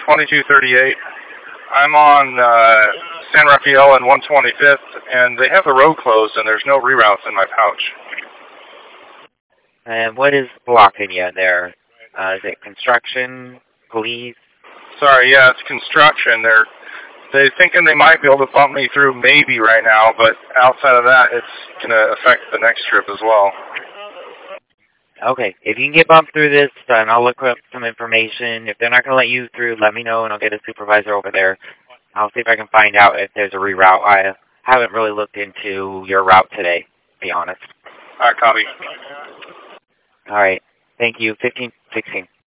2238. I'm on San Rafael and 125th, and they have the road closed, and there's no reroutes in my pouch. And what is blocking you there? Is it construction, police? Sorry, yeah, it's construction. They're thinking they might be able to bump me through maybe right now, but outside of that, it's going to affect the next trip as well. Okay, if you can get bumped through this, then I'll look up some information. If they're not going to let you through, let me know, and I'll get a supervisor over there. I'll see if I can find out if there's a reroute. I haven't really looked into your route today, to be honest. All right, copy. All right, thank you. 1516.